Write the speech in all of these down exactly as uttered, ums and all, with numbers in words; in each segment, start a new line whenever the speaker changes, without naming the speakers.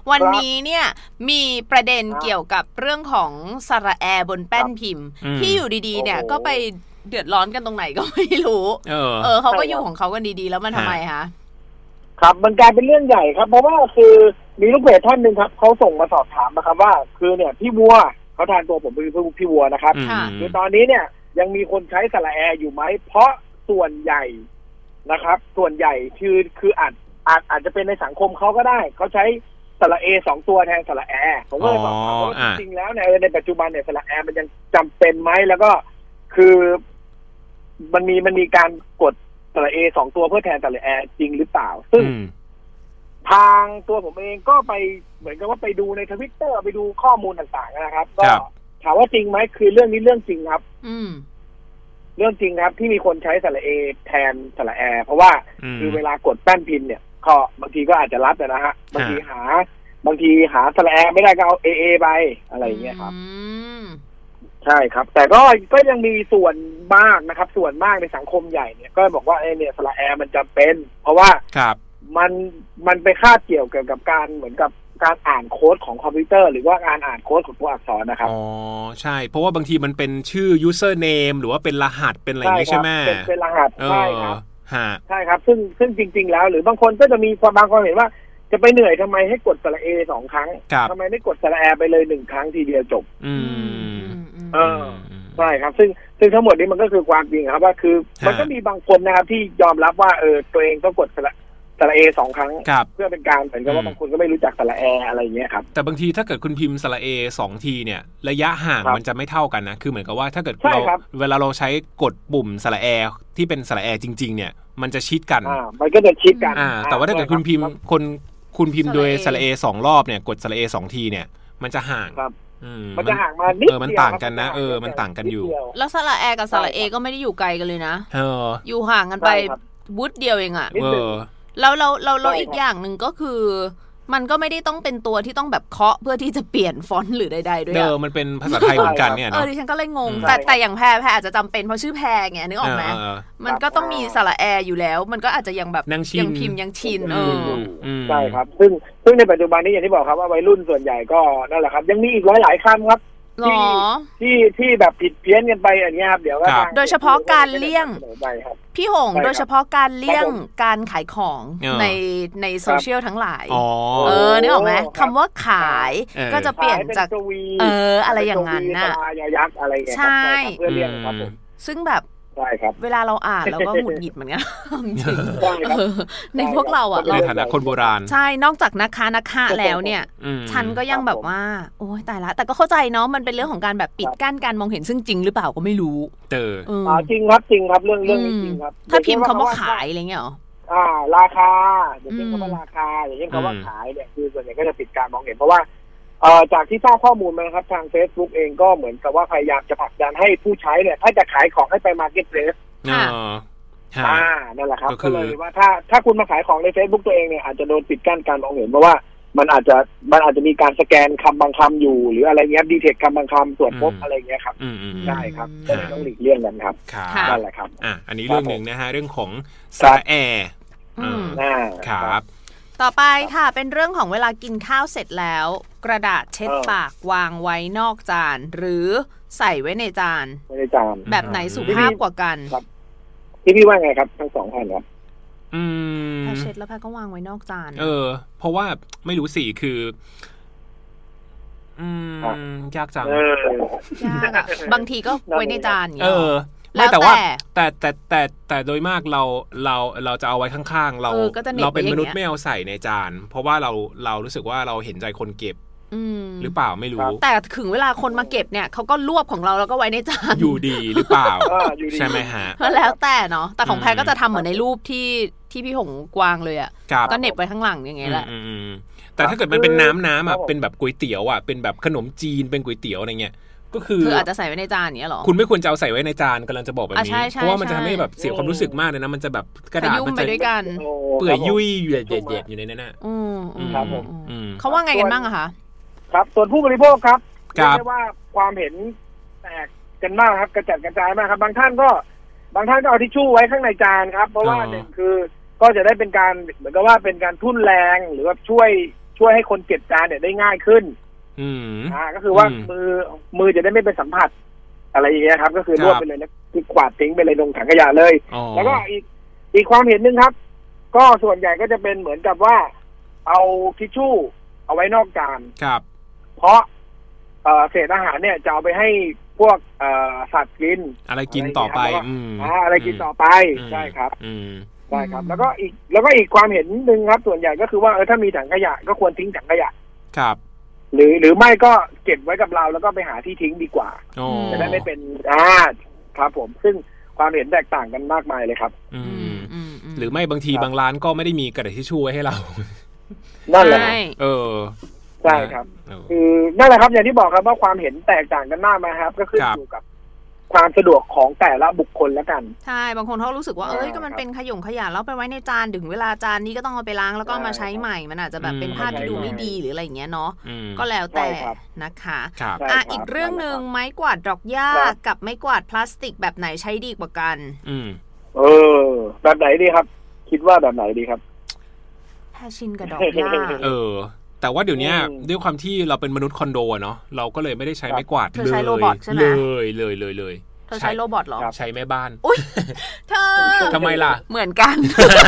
วันนี้เนี่ยมีประเด็นเกี่ยวกับเรื่องของสระแอบนแป้นพิมพ์ที่อยู่ดีๆเนี่ยก็ไปเดือดร้อนกันตรงไหนก็ไม่รู้เออเออเขาก็อยู่ของเขากันดีๆแล้วมันทำไมคะ
ครับมันกลายเป็นเรื่องใหญ่ครับเพราะว่าคือมีลูกเพจท่านหนึ่งครับเขาส่งมาสอบถามนะครับว่าคือเนี่ยพี่วัวเขาทานตัวผมเป็นพี่วัวนะครับคือตอนนี้เนี่ยยังมีคนใช้สระแออยู่ไหมเพราะส่วนใหญ่นะครับส่วนใหญ่คือคืออาจอาจอาจจะเป็นในสังคมเขาก็ได้เขาใช้สระเอสองตัวแทนสระแอผมก็เลยสอบถามว่าจริงๆแล้วเนี่ยในปัจจุบันเนี่ยสระแอมันยังจำเป็นไหมแล้วก็คือมันมีมันมีการกดสระเอสองตัวเพื่อแทนสระแอจริงหรือเปล่าซึ่งทางตัวผมเองก็ไปเหมือนกับว่าไปดูในทวิตเตอร์ไปดูข้อมูลต่างๆนะครับก็ถามว่าจริงไหมคือเรื่องนี้เรื่องจริงครับอืเรื่องจริงครับที่มีคนใช้สระเอแทนสระแอเพราะว่าคือเวลากดแป้นพิมพ์เนี่ยก็บางทีก็อาจจะรัดนะฮะบางทีหาบางทีหาสระแอไม่ได้ก็เอาเอเอไปอะไรอย่างเงี้ยครับใช่ครับแต่ก็ก็ยังมีส่วนมากนะครับส่วนมากในสังคมใหญ่เนี่ยก็บอกว่าไอ้เนี่ยสระแอมันจำเป็นเพราะว่ามันมันไปคาดเกี่ยวกับการเหมือนกับการอ่านโค้ดของคอมพิวเตอร์หรือว่าการอ่านโค้ดของตัวอักษรนะครับ
อ๋อใช่เพราะว่าบางทีมันเป็นชื่อ username หรือว่าเป็นรหัสเป็นอะไรอย่างนี้ใช่ไหม
เป็นเป็นรหัสใช่ครับ
ฮะ
ใช่ครับซึ่งซึ่งจริงๆแล้วหรือบางคนก็จะมีความบางคนเห็นว่าจะไปเหนื่อยทำไมให้กดสระเอสองครั้งทำไมไม่กดสระแอไปเลยหนึ่งครั้งทีเดียวจบอืมเออใช่ครับซึ่งซึ่งทั้งหมดนี้มันก็คือความจริงครับว่าคือมันก็มีบางคนนะครับที่ยอมรับว่าเออตัวเองต้องกดสระสระเอสองครั้งเพื่อเป็นการเหมือนกับว่าบางคนก็ไม่รู้จักสระแออะไรอย่างเงี้ยครับ
แต่บางทีถ้าเกิดคุณพิมพ์สระเอสองทีเนี่ยระยะห่างมันจะไม่เท่ากันนะคือเหมือนกับว่าถ้าเกิดเราเวลาเราใช้กดปุ่มสระแอที่เป็นสระแอจริงๆเนี่ยมันจะชิดกัน
อ่ามันก็จะชิดกัน
อ่าแต่ว่าถ้าเกิดคุณพิมพ์คนคุณพิมพ์โดยสระเอสองรอบเนี่ยกดสระเอสองทีเนี่ยมันจะห่าง
มันจะห่างมานิดเดียว
เออมันต่างกันนะเออมันต่างกันอยู่
แล้วสระแอกับสระเอก็ไม่ได้อยู่ไกลกันเลยนะเอออยู่ห่างกันไปวุฒิเดียวเองอ่ะเออแล้วเราเราเราอีกอย่างหนึ่งก็คือมันก็ไม่ได้ต้องเป็นตัวที่ต้องแบบเคาะเพื่อที่จะเปลี่ยนฟอนต์หรือใดๆด้วย
เออมันเป็นภาษาไทยเหมือนกันเนี่ยเนาะ
เออดิฉันก็เลยงงแต่แต่อย่างแพรแพรอาจจะจำเป็นเพราะชื่อแพรไงนึกออกไหมมันก็ต้องมีสระแออยู่แล้วมันก็อาจจะยังแบบยังพิมพ์ยังชินเออ
ใช่ครับซึ่งซึ่งในปัจจุบันนี้อย่างที่บอกครับว่าวัยรุ่นส่วนใหญ่ก็นั่นแหละครับยังมีอีกหลายๆคำครับที่ที่ที่แบบผิดเพี้ยนกันไปอย่างเงี้ยครับเดี๋ยวก็
โดยเฉพาะการเลี่ยงพี่หงโดยเฉพาะการเลี่ยงการขายของในในโซเชียลทั้งหลายเออนึกออกไหมคำว่าขายก็จะเปลี่ยนจากเอออะไรอย่างนั้นน่ะใช่ซึ่งแบบเวลาเราอ่านเราก็หงุดหงิดเหมือนกันในพวกเราอ่ะ
ในฐานะคนโบราณ
ใช่นอกจากนะคะนะคะแล้วเนี่ยฉันก็ยังแบบว่าโอ๊ยตายละแต่ก็เข้าใจเนาะมันเป็นเรื่องของการแบบปิดกั้นการมองเห็นซึ่งจริงหรือเปล่าก็ไม่รู้
เจอ
อ่าจริงครับจริงครับเรื่องเรื่องนี้จริงครับ
ถ้าพิมพ์คำว่าขายอะไรเงี้ยหรอ
อ่าราคาอย่างเช่นคำว่าราคาอย่างเช่นคำว่าขายเนี่ยคือส่วนใหญ่ก็จะปิดการมองเห็นเพราะว่าเอ่อจากที่ทราบข้อมูลมาครับทาง Facebook เองก็เหมือนกับว่าพยายามจะผลักดันให้ผู้ใช้เนี่ยถ้าจะขายของให้ไป Marketplaceอ่านั่นแหละครับก็เลยว่าถ้าถ้าคุณมาขายของใน Facebook ตัวเองเนี่ยอาจจะโดนปิดกั้นการมองเห็นเพราะว่ามันอาจจะมันอาจจะมีการสแกนคำบางคำอยู่หรืออะไรเงี้ยดีเทคคำบางคำตรวจพบอะไรเงี้ยครับใช่ครับก็เลยต้องหลีกเลี่ยงกันครับนั่นแหละครับ
อ่ะอันนี้เรื่องหนึ่งนะฮะเรื่องของสระแอ
อ่า
ครับ
ต่อไปค่ะเป็นเรื่องของเวลากินข้าวเสร็จแล้วกระดาษเช็ดปากวางไว้นอกจานหรือใส่ไว้ในจาน
ไว้ในจาน
แบบไหนสุภาพกว่ากัน
พี่พี่ว่าไงครับทั้งสองท่านครับ
อืม
พอเช็ดแล้วแพรก็วางไว้นอกจาน
เออเพราะว่าไม่รู้สิคืออืมยากจัง
ยากอ่ะบางทีก็ไว้ในจาน
เออไม่แต่ว่าแต่แต่แต่แต่โดยมากเราเราเราจะเอาไว้ข้างๆเราเราเป็นมนุษย์ไม่เอาใส่ในจานเพราะว่าเราเรารู้สึกว่าเราเห็นใจคนเก็บหรือเปล่าไม่รู้
แต่ถึงเวลาคนมาเก็บเนี่ยเขาก็รวบของเราแล้วก็ไว้ในจาน
อยู่ดีหรือเปล่าใช่ไหมฮะ
แล้วแต่เนาะแต่ของแพรก็จะทำเหมือนในรูปที่ที่พี่หงกวางเลยอ่ะก็เหน็บไว้ข้างหลังอย่างเงี้ยแหละ
แต่ถ้าเกิดมันเป็นน้ำน้ำอ่ะเป็นแบบก๋วยเตี๋ยวอ่ะเป็นแบบขนมจีนเป็นก๋วยเตี๋ยวอะไรเงี้ยก็คือ
คืออาจจะใส่ไว้ในจานอย่างเงี้ยหรอ
คุณไม่ควรจะเอาใส่ไว้ในจานกำลังจะบอกแบบนี้เพราะว่ามันจะทำให้แบบเสียความรู้สึกมากเลยนะมันจะแบบกระดาษมันจะเปื่อยยุ่ยอยู่เย็ดๆอยู่ในนั้นน่ะ
ครับผม
เขาว่าไงกันบ้างอะคะ
ครับส่วนผู้บริโภคครับเรียกได้ว่าความเห็นแตกกันมากครับกระจัดกระจายมากครับบางท่านก็บางท่านก็เอาทิชชู่ไว้ข้างในจานครับเพราะว่าหนึ่งคือก็จะได้เป็นการเหมือนกับว่าเป็นการทุ่นแรงหรือว่าช่วยช่วยให้คนเก็บจานเนี่ยได้ง่ายขึ้น
อืม
อ่าก็คือว่ามือมือจะได้ไม่ไปสัมผัสอะไรอย่างเงี้ยครับก็คือรวบไปเลยนะคือกวาดทิ้งไปเลยลงถังขยะเลยแล้วก็อีกอีกความเห็นหนึ่งครับก็ส่วนใหญ่ก็จะเป็นเหมือนกับว่าเอาทิชชู่เอาไว้นอกจาน
ครับ
เพราะเอ่อเศษอาหารเนี่ยจะเอาไปให้พวกเอ่อสัตว์กิน
อะไรกินต่อไป
อืมอ่าอะไรกินต่อไปใช่ครับ
อืม
ใช่ครับแล้วก็อีกแล้วก็อีกความเห็นหนึ่งครับส่วนใหญ่ก็คือว่าเออถ้ามีถังขยะก็ควรทิ้งถังขยะ
ครับ
หรือหรือไม่ก็เก็บไว้กับเราแล้วก็ไปหาที่ทิ้งดีกว่าจะได้ไม่เป็นอ่าครับผมซึ่งความเห็นแตกต่างกันมากมายเลยครับ
อืมหรือไม่บางทีบางร้านก็ไม่ได้มีกระดาษทิชชู่ไว้ให้เรา
นั่นแหละเ
ออ
ใช่ครับคือนั่นแหละครับอย่างที่บอกครับว่าความเห็นแตกต่างกันมากนะครับก็ขึ้นอยู่กับความสะดวกของแต่ละบุคคลแล้วกัน
ใช่บางคนเขารู้สึกว่าเอ้ยก็มันเป็นขยงขยะแล้วไปไว้ในจานถึงเวลาจานนี้ก็ต้องเอาไปล้างแล้วก็มาใช้ใหม่มันอาจจะแบบเป็นภาพที่ดูไม่ดีหรืออะไรอย่างเงี้ยเนาะก็แล้วแต่นะคะอ่ะอีกเรื่องนึงไม้กวาดดอกหญ้ากับไม้กวาดพลาสติกแบบไหนใช้ดีกว่ากัน
อืม
เออแบบไหนดีครับคิดว่าแบบไหนดีครับ
ถ้าชินกับดอกหญ้า
เออแต่ว่าเดี๋ยวนี้ด้วยความที่เราเป็นมนุษย์คอนโดอะเนาะเราก็เลยไม่ได้ใช้ไม้กวาด
เลยใช้โรบอทใช่ไหม
เลยเลยเลยเลย
เธอใช้โรบอทหรอ
ใช้แม่บ้าน
อุ้ยเธอ
ทำไมล่ะ
เหมือนกัน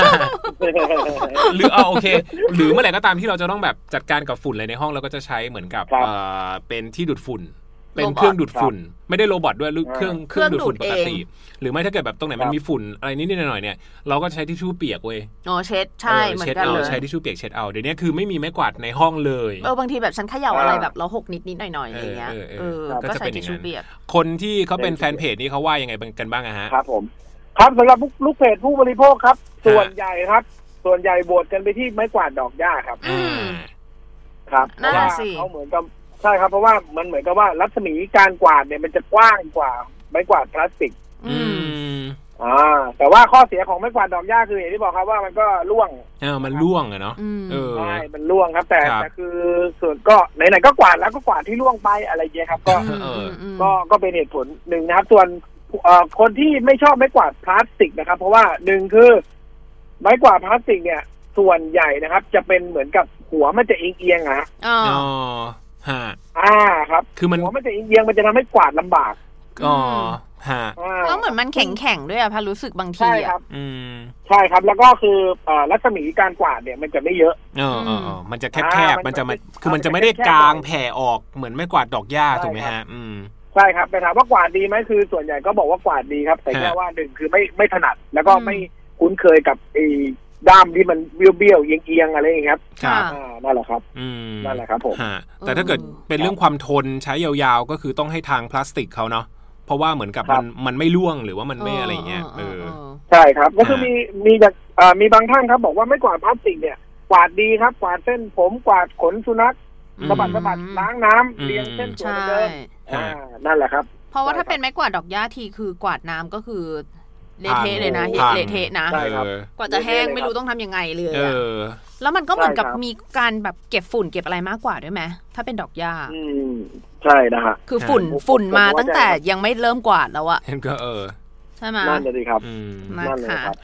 หรือเอาโอเคหรือเมื่อไหร่ก็ตามที่เราจะต้องแบบจัดการกับฝุ่นอะไรในห้องเราก็จะใช้เหมือนกับเอ่อเป็นที่ดูดฝุ่นเป็นเครื่องดูดฝุ่นไม่ได้โรบอทด้วยเครื่องเครื่องดูดฝุ่นปกติหรือไม่ถ้าเกิดแบบตรงไหนมันมีฝุ่นอะไรนิดๆหน่อยๆเนี่ยเราก็ใช้ทิชชู่เปียกเว้ย
อ๋อเช็ดใช่เหมือนกันเลย
ใช้ทิชชู่เปียกเช็ดเอาเดี๋ยวนี้คือไม่มีไม้กวาดในห้องเลย
เออบางทีแบบฉันเขย่าอะไรแบบเราหกนิดๆหน่อยๆอย่างเงี้ยเออก็ใช้ทิชชู่เปียก
คนที่เขาเป็นแฟนเพจนี่เขาว่ายังไงกันบ้างอะฮะ
ครับผมครับสำหรับลูกเพจผู้บริโภคครับส่วนใหญ่ครับส่วนใหญ่โหวตกันไปที่ไม้กวาดดอกหญ้าครับครับเพราะว่าเขาเหมือนกับใช่ครับเพราะว่ามันเหมือนกับว่ารัศมีการกวาดเนี่ยมันจะกว้างกว่าไม้กวาดพลาสติก
อืม
อ่าแต่ว่าข้อเสียของไม้กวาดดอกหญ้าคืออย่างที่บอกครับว่ามันก็ร่วง
เออมันร่วงอะเนาะเออ
ใช่มันร่วงครับแต่แต่คือส่วนก็ไหนๆก็กวาดแล้วก็กวาดที่ร่วงไปอะไรเงี้ยครับก็ก็ก็เป็นเหตุผลหนึ่งนะครับส่วนเอ่อคนที่ไม่ชอบไม้กวาดพลาสติกนะครับเพราะว่าหนึ่งคือไม้กวาดพลาสติกเนี่ยส่วนใหญ่นะครับจะเป็นเหมือนกับหัวมันจะเอียงๆอ่ะ
อ๋อฮะ
อ่าครับ
คือมัน
หัวมันจะเอียงมันจะทำให้กวาดลำบาก
อ๋อฮะ
แล้วเหมือนมันแข็งๆด้วยอะพารู้สึกบางที
ใช่ครับอืมใช่ครับแล้วก็คือเอ่อรัศมีการกวาดเนี่ยมันจะไม่เยอะ
เออเออมันจะแคบๆมันจะมันคือมันจะไม่ได้กางแผ่ออกเหมือนไม่กวาดดอกหญ้าถูกไหมฮะอืม
ใช่ครับแต่ถามว่ากวาดดีไหมคือส่วนใหญ่ก็บอกว่ากวาดดีครับแต่แค่ว่าหนึ่งคือไม่ไม่ถนัดแล้วก็ไม่คุ้นเคยกับไอ้ด้ามที่มันเบี้ยวๆเอียงๆอะไรอย่างเงี้ยครับ
ครับ
นั่นแหละครับนั่นแหละครับผม
แต่ถ้าเกิดเป็นเรื่องความทนใช้ยาวๆก็คือต้องให้ทางพลาสติกเขาเนาะเพราะว่าเหมือนกับมันมันไม่ร่วงหรือว่ามันไม่อะไรเงี้ยเออ
ใช่ครับก็คือมีมีจากมีบางท่านครับบอกว่าไม่กวาดพลาสติกเนี่ยกวาดดีครับกวาดเส้นผมกวาดขนสุนัขสะบัดสะบัดล้างน้ำเรียงเส้นสวยเดิมนั่นแหละครับ
เพราะว่าถ้าเป็นไม้กวาดดอกหญ้าทีคือกวาดน้ำก็คือเละเทะเลยนะเละเทะนะกว่าจะแห้งไม่รู้ต้องทำยังไงเลยอะแล้วมันก็เหมือนกับมีการแบบเก็บฝุ่นเก็บอะไรมากกว่าด้วยไหมถ้าเป็นดอกหญ้า
ใช่นะฮะ
คือฝุ่นฝุ่นมาตั้งแต่ยังไม่เริ่มกวาดแล้วอะ
ก็เออ
ใช่ไหม
นั่นเลยครับ
นะคะ